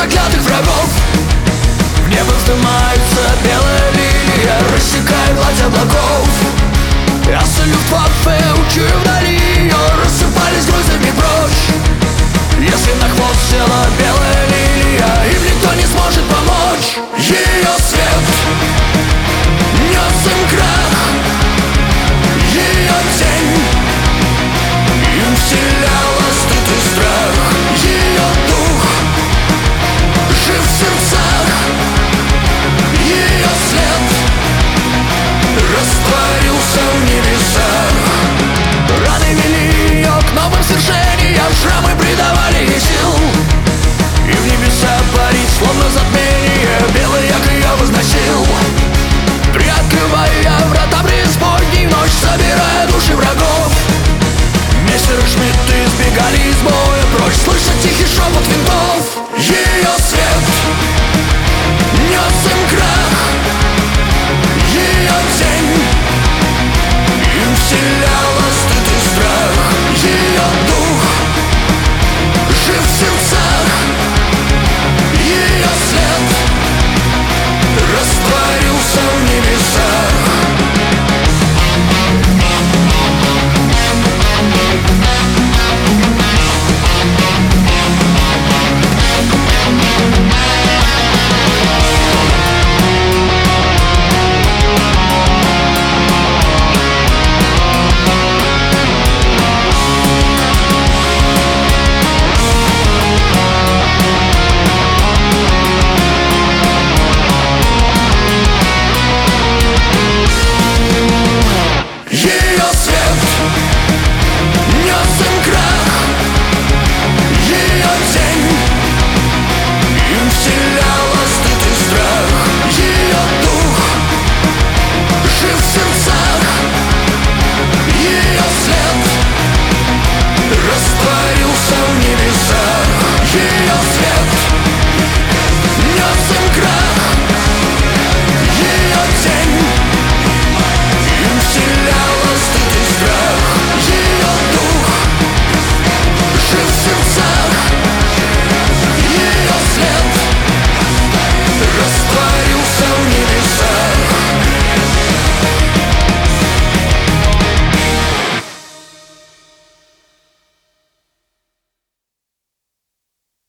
заклятых врагов. В небо вздымается белая линия, рассекает гладь облаков. Я салют Люфтваффе, учую вдали ее, рассыпались грузами прочь. Если на хвост села белая лилия, им никто не сможет помочь. Ее свет нес им крах, ее тень им вселяла стыд и страх. Ее дух жив в сердцах, ее след растворился в небесах. Раны вели ее к новым свершениям, шрамы придавали ей сил. И в небеса парить, словно затмение, белый як ее возносил. Приоткрывая врата преисподней, в ночь собирая души врагов. Мессеры Шмидты избегали из боя прочь, слыша тихий шепот винтов. Ее свет нес им крах, ее тень им вселяла